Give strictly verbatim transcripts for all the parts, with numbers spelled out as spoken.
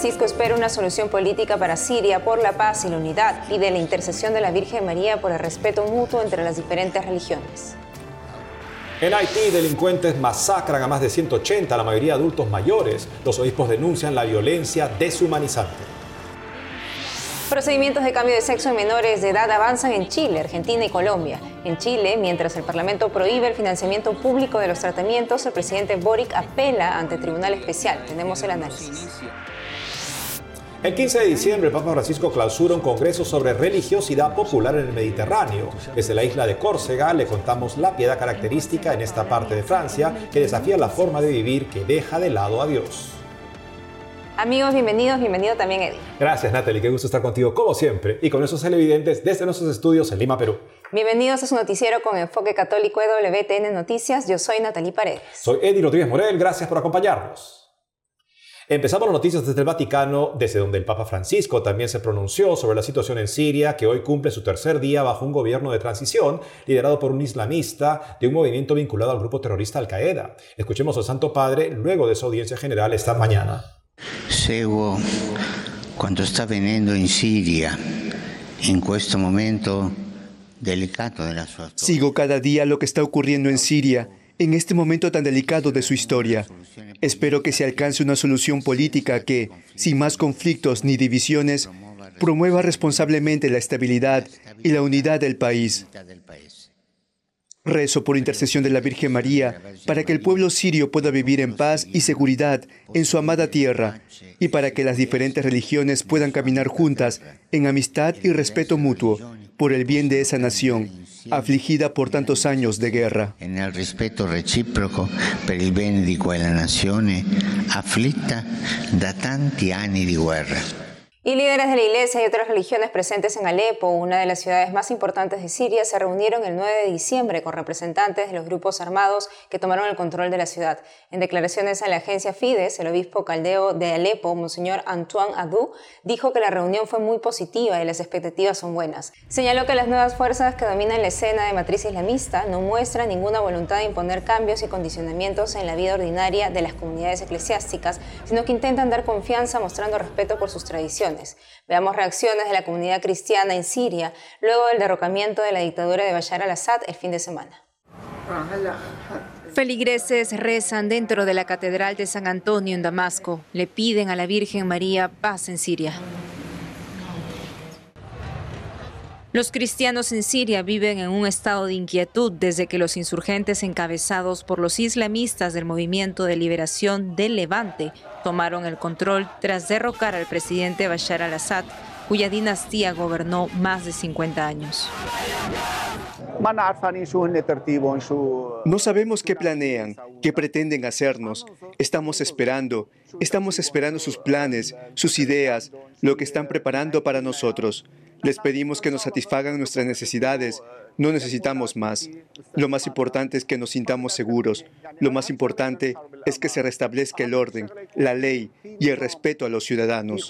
Francisco espera una solución política para Siria por la paz y la unidad. Pide la intercesión de la Virgen María por el respeto mutuo entre las diferentes religiones. En Haití, delincuentes masacran a más de ciento ochenta, la mayoría adultos mayores. Los obispos denuncian la violencia deshumanizante. Procedimientos de cambio de sexo en menores de edad avanzan en Chile, Argentina y Colombia. En Chile, mientras el Parlamento prohíbe el financiamiento público de los tratamientos, el presidente Boric apela ante el Tribunal Especial. Tenemos el análisis. El quince de diciembre, el Papa Francisco clausura un congreso sobre religiosidad popular en el Mediterráneo. Desde la isla de Córcega le contamos la piedad característica en esta parte de Francia que desafía la forma de vivir que deja de lado a Dios. Amigos, bienvenidos, bienvenido también Eddie. Gracias Natalie, qué gusto estar contigo como siempre y con nuestros televidentes desde nuestros estudios en Lima, Perú. Bienvenidos a su noticiero con enfoque católico de W T N Noticias. Yo soy Natalie Paredes. Soy Eddie Rodríguez Morel, gracias por acompañarnos. Empezamos las noticias desde el Vaticano, desde donde el Papa Francisco también se pronunció sobre la situación en Siria, que hoy cumple su tercer día bajo un gobierno de transición liderado por un islamista de un movimiento vinculado al grupo terrorista Al-Qaeda. Escuchemos al Santo Padre luego de su audiencia general esta mañana. Seguo quanto sta avvenendo in Siria in questo momento delicato della sua storia. Sigo cada día lo que está ocurriendo en Siria en este momento tan delicado de su historia. Espero que se alcance una solución política que, sin más conflictos ni divisiones, promueva responsablemente la estabilidad y la unidad del país. Rezo por intercesión de la Virgen María para que el pueblo sirio pueda vivir en paz y seguridad en su amada tierra y para que las diferentes religiones puedan caminar juntas en amistad y respeto mutuo por el bien de esa nación, afligida por tantos años de guerra. En el respeto recíproco per il bene di quella nazione afflitta da tanti anni di guerra. Y líderes de la Iglesia y otras religiones presentes en Alepo, una de las ciudades más importantes de Siria, se reunieron el nueve de diciembre con representantes de los grupos armados que tomaron el control de la ciudad. En declaraciones a la agencia Fides, el obispo caldeo de Alepo, Monseñor Antoine Adou, dijo que la reunión fue muy positiva y las expectativas son buenas. Señaló que las nuevas fuerzas que dominan la escena de matriz islamista no muestran ninguna voluntad de imponer cambios y condicionamientos en la vida ordinaria de las comunidades eclesiásticas, sino que intentan dar confianza mostrando respeto por sus tradiciones. Veamos reacciones de la comunidad cristiana en Siria luego del derrocamiento de la dictadura de Bashar al-Assad el fin de semana. Feligreses rezan dentro de la Catedral de San Antonio en Damasco. Le piden a la Virgen María paz en Siria. Los cristianos en Siria viven en un estado de inquietud desde que los insurgentes encabezados por los islamistas del Movimiento de Liberación del Levante tomaron el control tras derrocar al presidente Bashar al-Assad, cuya dinastía gobernó más de cincuenta años. No sabemos qué planean, qué pretenden hacernos. Estamos esperando, estamos esperando sus planes, sus ideas, lo que están preparando para nosotros. Les pedimos que nos satisfagan nuestras necesidades. No necesitamos más. Lo más importante es que nos sintamos seguros. Lo más importante es que se restablezca el orden, la ley y el respeto a los ciudadanos.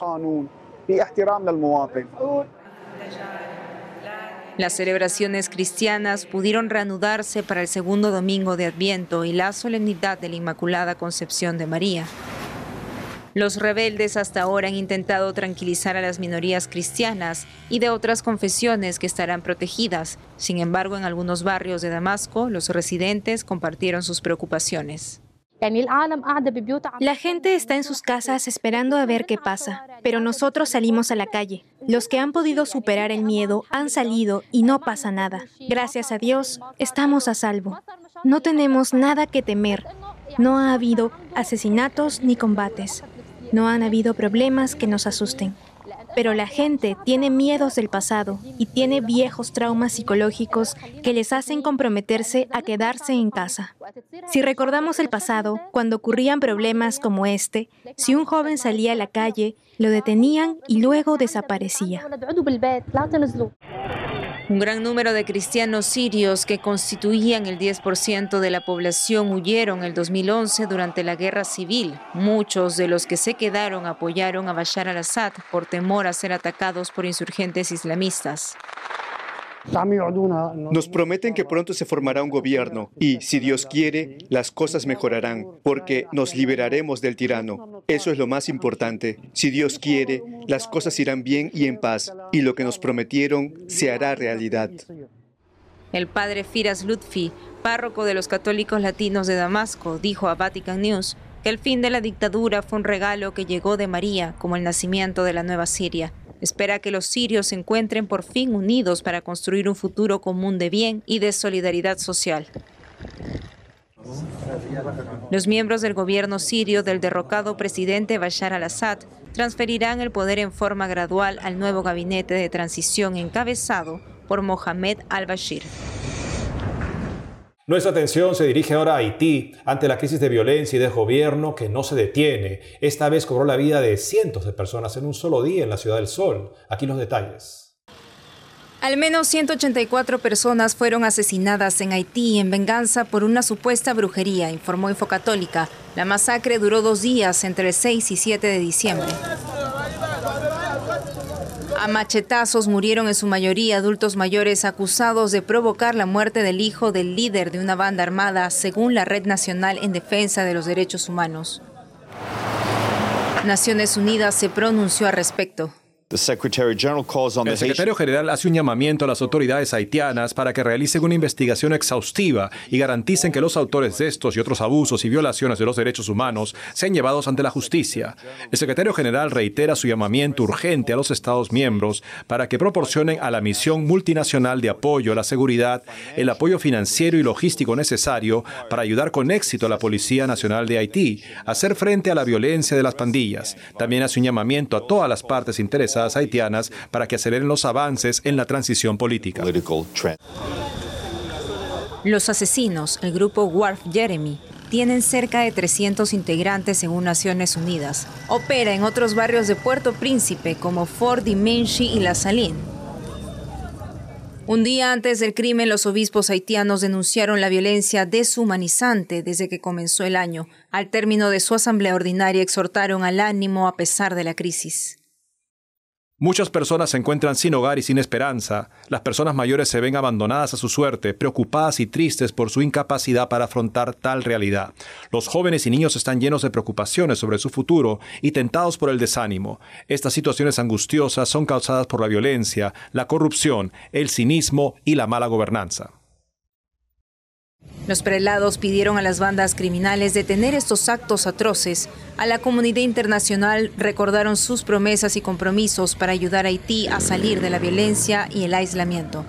Las celebraciones cristianas pudieron reanudarse para el segundo domingo de Adviento y la solemnidad de la Inmaculada Concepción de María. Los rebeldes hasta ahora han intentado tranquilizar a las minorías cristianas y de otras confesiones que estarán protegidas. Sin embargo, en algunos barrios de Damasco, los residentes compartieron sus preocupaciones. La gente está en sus casas esperando a ver qué pasa, pero nosotros salimos a la calle. Los que han podido superar el miedo han salido y no pasa nada. Gracias a Dios, estamos a salvo. No tenemos nada que temer. No ha habido asesinatos ni combates. No han habido problemas que nos asusten. Pero la gente tiene miedos del pasado y tiene viejos traumas psicológicos que les hacen comprometerse a quedarse en casa. Si recordamos el pasado, cuando ocurrían problemas como este, si un joven salía a la calle, lo detenían y luego desaparecía. Un gran número de cristianos sirios que constituían el diez por ciento de la población huyeron el dos mil once durante la guerra civil. Muchos de los que se quedaron apoyaron a Bashar al-Assad por temor a ser atacados por insurgentes islamistas. Nos prometen que pronto se formará un gobierno y, si Dios quiere, las cosas mejorarán, porque nos liberaremos del tirano. Eso es lo más importante. Si Dios quiere, las cosas irán bien y en paz, y lo que nos prometieron se hará realidad. El padre Firas Lutfi, párroco de los católicos latinos de Damasco, dijo a Vatican News que el fin de la dictadura fue un regalo que llegó de María, como el nacimiento de la nueva Siria. Espera que los sirios se encuentren por fin unidos para construir un futuro común de bien y de solidaridad social. Los miembros del gobierno sirio del derrocado presidente Bashar al-Assad transferirán el poder en forma gradual al nuevo gabinete de transición encabezado por Mohamed al-Bashir. Nuestra atención se dirige ahora a Haití ante la crisis de violencia y desgobierno que no se detiene. Esta vez cobró la vida de cientos de personas en un solo día en la Ciudad del Sol. Aquí los detalles. Al menos ciento ochenta y cuatro personas fueron asesinadas en Haití en venganza por una supuesta brujería, informó Infocatólica. La masacre duró dos días entre el seis y siete de diciembre. A machetazos murieron en su mayoría adultos mayores acusados de provocar la muerte del hijo del líder de una banda armada, según la Red Nacional en Defensa de los Derechos Humanos. Naciones Unidas se pronunció al respecto. El secretario general hace un llamamiento a las autoridades haitianas para que realicen una investigación exhaustiva y garanticen que los autores de estos y otros abusos y violaciones de los derechos humanos sean llevados ante la justicia. El secretario general reitera su llamamiento urgente a los Estados miembros para que proporcionen a la misión multinacional de apoyo a la seguridad el apoyo financiero y logístico necesario para ayudar con éxito a la Policía Nacional de Haití a hacer frente a la violencia de las pandillas. También hace un llamamiento a todas las partes interesadas haitianas para que aceleren los avances en la transición política. Los asesinos, el grupo Wharf Jeremy, tienen cerca de trescientos integrantes según Naciones Unidas. Opera en otros barrios de Puerto Príncipe como Fort Dimenshi y La Saline. Un día antes del crimen, los obispos haitianos denunciaron la violencia deshumanizante desde que comenzó el año. Al término de su asamblea ordinaria, exhortaron al ánimo a pesar de la crisis. Muchas personas se encuentran sin hogar y sin esperanza. Las personas mayores se ven abandonadas a su suerte, preocupadas y tristes por su incapacidad para afrontar tal realidad. Los jóvenes y niños están llenos de preocupaciones sobre su futuro y tentados por el desánimo. Estas situaciones angustiosas son causadas por la violencia, la corrupción, el cinismo y la mala gobernanza. Los prelados pidieron a las bandas criminales detener estos actos atroces. A la comunidad internacional recordaron sus promesas y compromisos para ayudar a Haití a salir de la violencia y el aislamiento.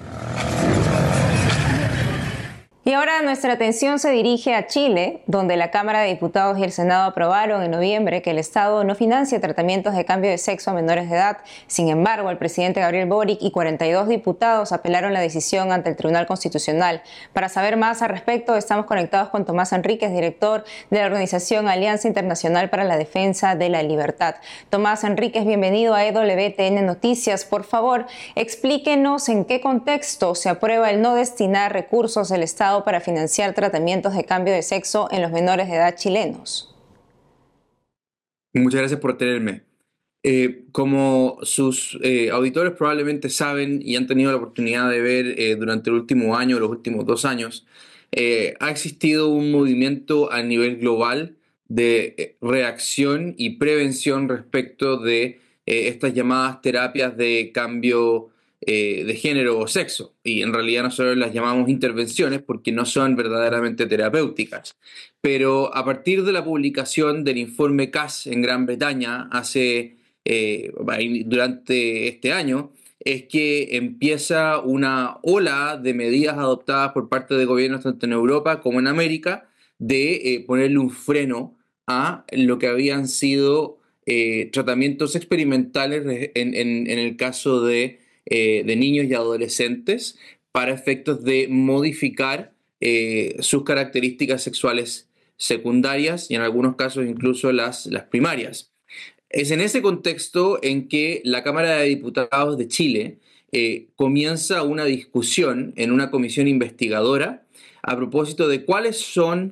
Y ahora nuestra atención se dirige a Chile, donde la Cámara de Diputados y el Senado aprobaron en noviembre que el Estado no financie tratamientos de cambio de sexo a menores de edad. Sin embargo, el presidente Gabriel Boric y cuarenta y dos diputados apelaron la decisión ante el Tribunal Constitucional. Para saber más al respecto, estamos conectados con Tomás Enríquez, director de la organización Alianza Internacional para la Defensa de la Libertad. Tomás Enríquez, bienvenido a E W T N Noticias. Por favor, explíquenos en qué contexto se aprueba el no destinar recursos del Estado para financiar tratamientos de cambio de sexo en los menores de edad chilenos. Muchas gracias por tenerme. Eh, como sus eh, auditores probablemente saben y han tenido la oportunidad de ver eh, durante el último año, los últimos dos años, eh, ha existido un movimiento a nivel global de reacción y prevención respecto de eh, estas llamadas terapias de cambio Eh, de género o sexo, y en realidad nosotros las llamamos intervenciones porque no son verdaderamente terapéuticas. Pero a partir de la publicación del informe C A S en Gran Bretaña hace, eh, durante este año, es que empieza una ola de medidas adoptadas por parte de gobiernos tanto en Europa como en América de eh, ponerle un freno a lo que habían sido eh, tratamientos experimentales en, en, en el caso de Eh, de niños y adolescentes para efectos de modificar eh, sus características sexuales secundarias y en algunos casos incluso las, las primarias. Es en ese contexto en que la Cámara de Diputados de Chile eh, comienza una discusión en una comisión investigadora a propósito de cuáles son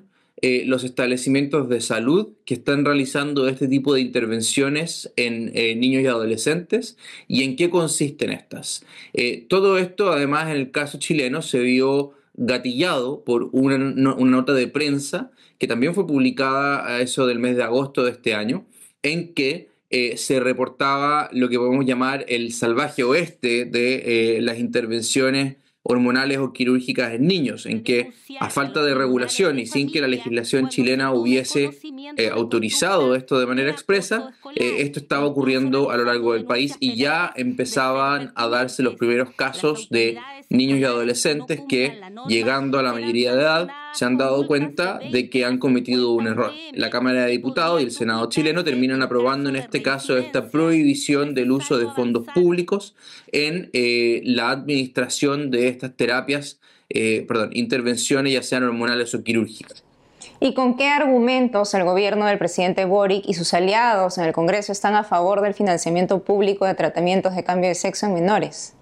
eh, los establecimientos de salud que están realizando este tipo de intervenciones en eh, niños y adolescentes y en qué consisten estas. Eh, todo esto, además, en el caso chileno se vio gatillado por una, una nota de prensa que también fue publicada a eso del mes de agosto de este año, en que eh, se reportaba lo que podemos llamar el salvaje oeste de eh, las intervenciones hormonales o quirúrgicas en niños, en que a falta de regulación y sin que la legislación chilena hubiese eh, autorizado esto de manera expresa, eh, esto estaba ocurriendo a lo largo del país y ya empezaban a darse los primeros casos de niños y adolescentes que, llegando a la mayoría de edad, se han dado cuenta de que han cometido un error. La Cámara de Diputados y el Senado chileno terminan aprobando en este caso esta prohibición del uso de fondos públicos en eh, la administración de estas terapias, eh, perdón, intervenciones ya sean hormonales o quirúrgicas. ¿Y con qué argumentos el gobierno del presidente Boric y sus aliados en el Congreso están a favor del financiamiento público de tratamientos de cambio de sexo en menores?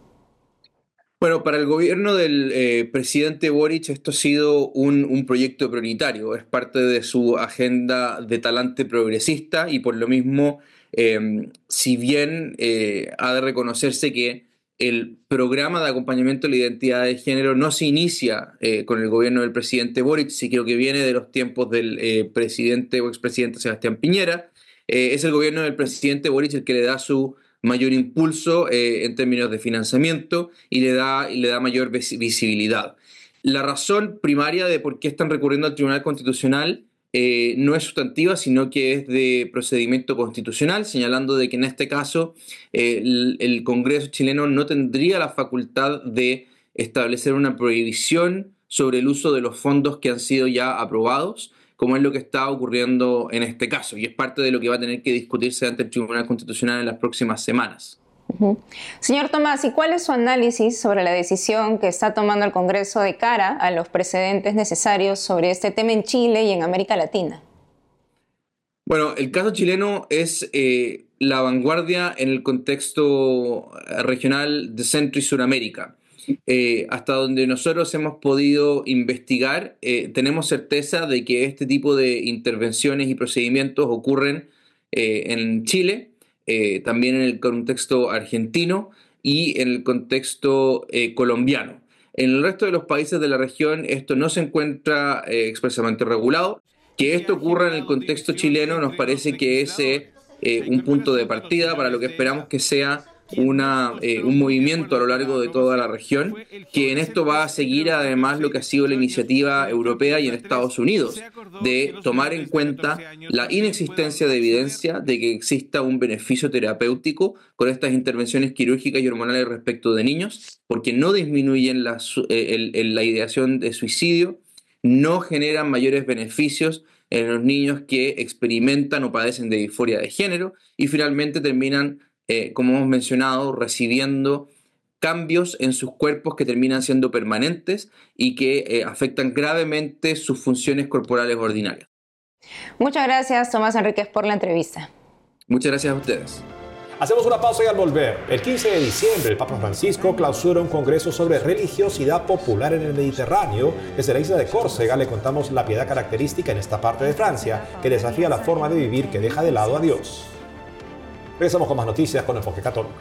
Bueno, para el gobierno del eh, presidente Boric esto ha sido un, un proyecto prioritario, es parte de su agenda de talante progresista y por lo mismo, eh, si bien eh, ha de reconocerse que el programa de acompañamiento de la identidad de género no se inicia eh, con el gobierno del presidente Boric, sí creo que viene de los tiempos del eh, presidente o expresidente Sebastián Piñera, eh, es el gobierno del presidente Boric el que le da su mayor impulso eh, en términos de financiamiento y le da, y le da mayor visibilidad. La razón primaria de por qué están recurriendo al Tribunal Constitucional eh, no es sustantiva, sino que es de procedimiento constitucional, señalando de que en este caso eh, el, el Congreso chileno no tendría la facultad de establecer una prohibición sobre el uso de los fondos que han sido ya aprobados, como es lo que está ocurriendo en este caso, y es parte de lo que va a tener que discutirse ante el Tribunal Constitucional en las próximas semanas. Uh-huh. Señor Tomás, ¿y cuál es su análisis sobre la decisión que está tomando el Congreso de cara a los precedentes necesarios sobre este tema en Chile y en América Latina? Bueno, el caso chileno es eh, la vanguardia en el contexto regional de Centro y Suramérica. Eh, hasta donde nosotros hemos podido investigar, eh, tenemos certeza de que este tipo de intervenciones y procedimientos ocurren eh, en Chile, eh, también en el contexto argentino y en el contexto eh, colombiano. En el resto de los países de la región esto no se encuentra eh, expresamente regulado. Que esto ocurra en el contexto chileno nos parece que es eh, eh, un punto de partida para lo que esperamos que sea Una, eh, un movimiento a lo largo de toda la región, que en esto va a seguir además lo que ha sido la iniciativa europea y en Estados Unidos, de tomar en cuenta la inexistencia de evidencia de que exista un beneficio terapéutico con estas intervenciones quirúrgicas y hormonales respecto de niños, porque no disminuyen la, eh, el, el, la ideación de suicidio, no generan mayores beneficios en los niños que experimentan o padecen de disforia de género y finalmente terminan Eh, como hemos mencionado, recibiendo cambios en sus cuerpos que terminan siendo permanentes y que eh, afectan gravemente sus funciones corporales ordinarias. Muchas gracias, Tomás Enríquez, por la entrevista. Muchas gracias a ustedes. Hacemos una pausa y al volver, el quince de diciembre, el Papa Francisco clausura un congreso sobre religiosidad popular en el Mediterráneo. Desde la isla de Córcega le contamos la piedad característica en esta parte de Francia que desafía la forma de vivir que deja de lado a Dios. Regresamos con más noticias con Enfoque Católico.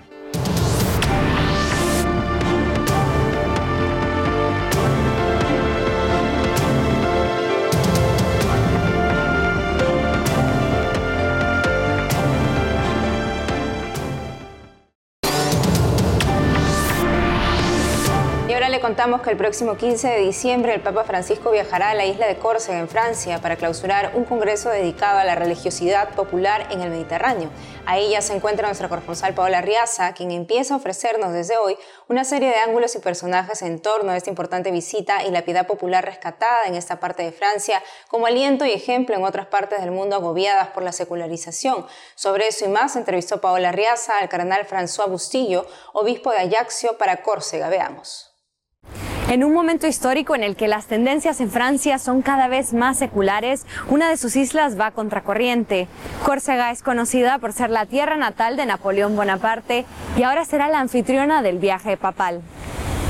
Le contamos que el próximo quince de diciembre el Papa Francisco viajará a la isla de Córcega, en Francia, para clausurar un congreso dedicado a la religiosidad popular en el Mediterráneo. Ahí ya se encuentra nuestra corresponsal Paola Riaza, quien empieza a ofrecernos desde hoy una serie de ángulos y personajes en torno a esta importante visita y la piedad popular rescatada en esta parte de Francia como aliento y ejemplo en otras partes del mundo agobiadas por la secularización. Sobre eso y más entrevistó Paola Riaza al cardenal François Bustillo, obispo de Ajaccio para Córcega. Veamos. En un momento histórico en el que las tendencias en Francia son cada vez más seculares, una de sus islas va contracorriente. Córcega es conocida por ser la tierra natal de Napoleón Bonaparte y ahora será la anfitriona del viaje papal.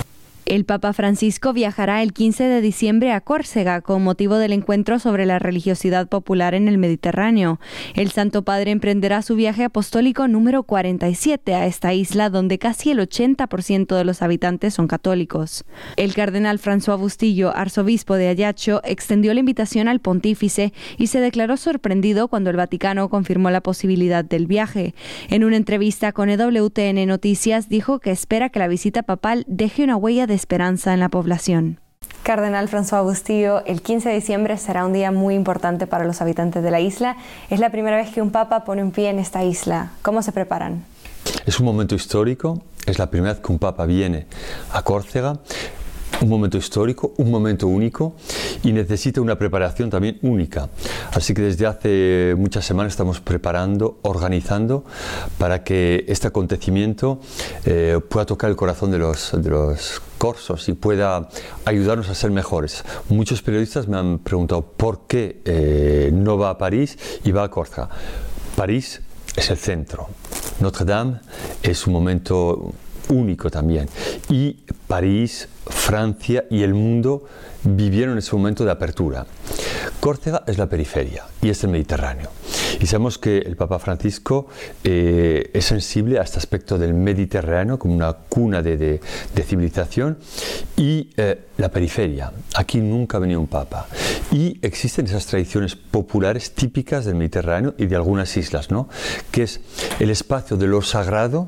El Papa Francisco viajará el quince de diciembre a Córcega con motivo del encuentro sobre la religiosidad popular en el Mediterráneo. El Santo Padre emprenderá su viaje apostólico número cuarenta y siete a esta isla donde casi el ochenta por ciento de los habitantes son católicos. El cardenal François Bustillo, arzobispo de Ajaccio, extendió la invitación al pontífice y se declaró sorprendido cuando el Vaticano confirmó la posibilidad del viaje. En una entrevista con E W T N Noticias dijo que espera que la visita papal deje una huella de esperanza en la población. Cardenal François Bustillo, el quince de diciembre será un día muy importante para los habitantes de la isla. Es la primera vez que un papa pone un pie en esta isla. ¿Cómo se preparan? Es un momento histórico, es la primera vez que un papa viene a Córcega. Un momento histórico, un momento único y necesita una preparación también única. Así que desde hace muchas semanas estamos preparando, organizando para que este acontecimiento eh, pueda tocar el corazón de los, de los corsos y pueda ayudarnos a ser mejores. Muchos periodistas me han preguntado por qué eh, no va a París y va a Córcega. París es el centro. Notre Dame es un momento único también. Y París, Francia y el mundo vivieron ese momento de apertura. Córcega es la periferia y es el Mediterráneo. Y sabemos que el Papa Francisco eh, es sensible a este aspecto del Mediterráneo como una cuna de, de, de civilización y eh, la periferia. Aquí nunca ha venido un Papa. Y existen esas tradiciones populares típicas del Mediterráneo y de algunas islas, ¿no? Que es el espacio de lo sagrado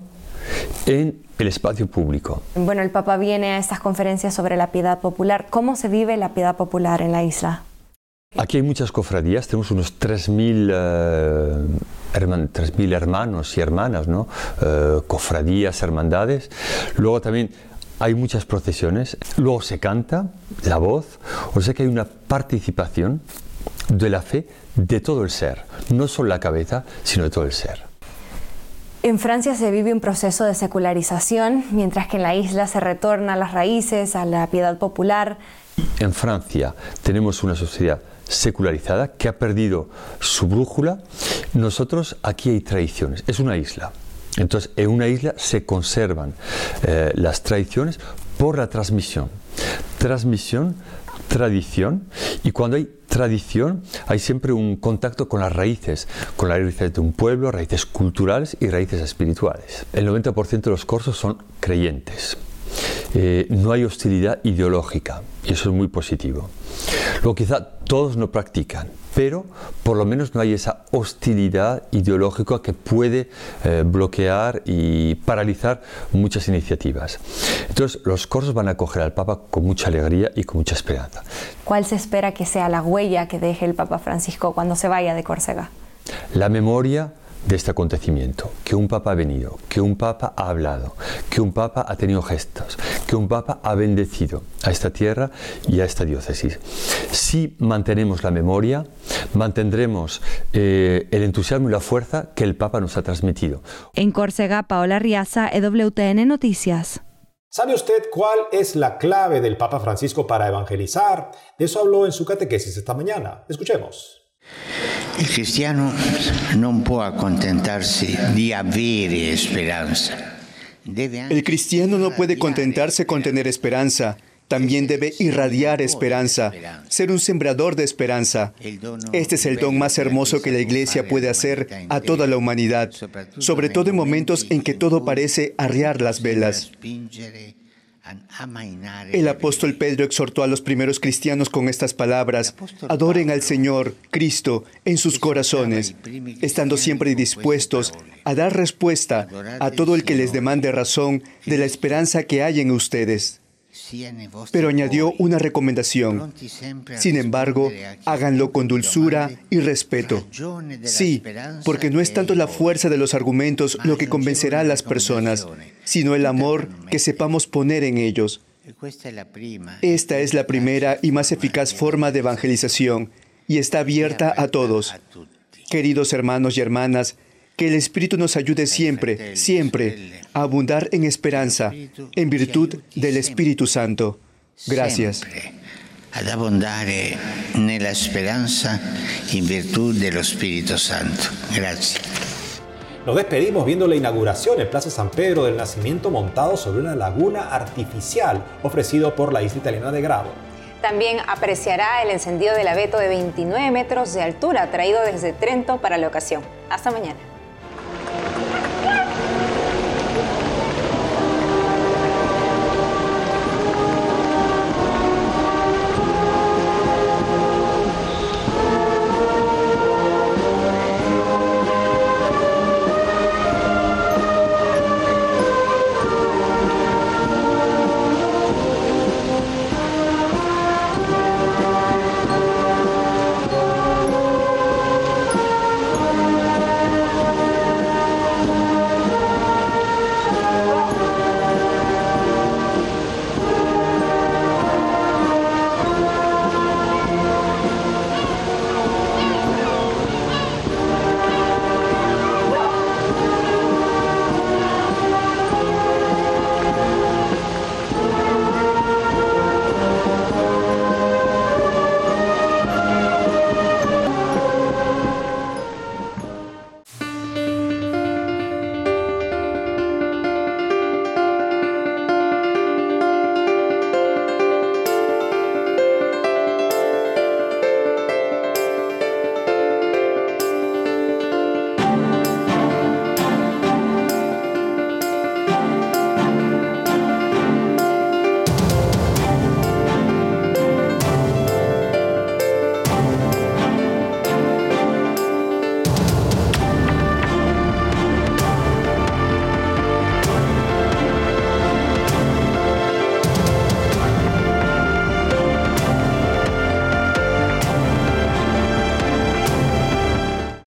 en el espacio público. Bueno, el Papa viene a estas conferencias sobre la piedad popular. ¿Cómo se vive la piedad popular en la isla? Aquí hay muchas cofradías, tenemos unos tres mil eh, herman, hermanos y hermanas, ¿no? Eh, cofradías, hermandades. Luego también hay muchas procesiones. Luego se canta la voz, o sea que hay una participación de la fe de todo el ser, no solo la cabeza, sino de todo el ser. En Francia se vive un proceso de secularización, mientras que en la isla se retorna a las raíces, a la piedad popular. En Francia tenemos una sociedad secularizada que ha perdido su brújula. Nosotros aquí hay tradiciones, es una isla. Entonces en una isla se conservan eh, las tradiciones por la transmisión. Transmisión, tradición, y cuando hay tradición hay siempre un contacto con las raíces, con las raíces de un pueblo, raíces culturales y raíces espirituales. El noventa por ciento de los corsos son creyentes. Eh, no hay hostilidad ideológica y eso es muy positivo. Luego quizá todos no practican, pero por lo menos no hay esa hostilidad ideológica que puede eh, bloquear y paralizar muchas iniciativas. Entonces los corsos van a acoger al Papa con mucha alegría y con mucha esperanza. ¿Cuál se espera que sea la huella que deje el Papa Francisco cuando se vaya de Córcega? La memoria de este acontecimiento, que un Papa ha venido, que un Papa ha hablado, que un Papa ha tenido gestos, que un Papa ha bendecido a esta tierra y a esta diócesis. Si mantenemos la memoria, mantendremos eh, el entusiasmo y la fuerza que el Papa nos ha transmitido. En Córcega, Paola Riaza, E W T N Noticias. ¿Sabe usted cuál es la clave del Papa Francisco para evangelizar? De eso habló en su catequesis esta mañana. Escuchemos. Il cristiano non può accontentarsi di avere speranza. El cristiano no puede contentarse con tener esperanza. También debe irradiar esperanza, ser un sembrador de esperanza. Este es el don más hermoso que la Iglesia puede hacer a toda la humanidad, sobre todo en momentos en que todo parece arriar las velas. El apóstol Pedro exhortó a los primeros cristianos con estas palabras: adoren al Señor, Cristo, en sus corazones, estando siempre dispuestos a dar respuesta a todo el que les demande razón de la esperanza que hay en ustedes. Pero añadió una recomendación: sin embargo, háganlo con dulzura y respeto. Sí, porque no es tanto la fuerza de los argumentos lo que convencerá a las personas, sino el amor que sepamos poner en ellos. Esta es la primera y más eficaz forma de evangelización y está abierta a todos. Queridos hermanos y hermanas, que el Espíritu nos ayude siempre, siempre, a abundar en esperanza, en virtud del Espíritu Santo. Gracias. Ad abundare nella speranza in virtù dello Spirito Santo. Grazie. Nos despedimos viendo la inauguración en Plaza San Pedro del Nacimiento montado sobre una laguna artificial ofrecido por la isla italiana de Grado. También apreciará el encendido del abeto de veintinueve metros de altura traído desde Trento para la ocasión. Hasta mañana.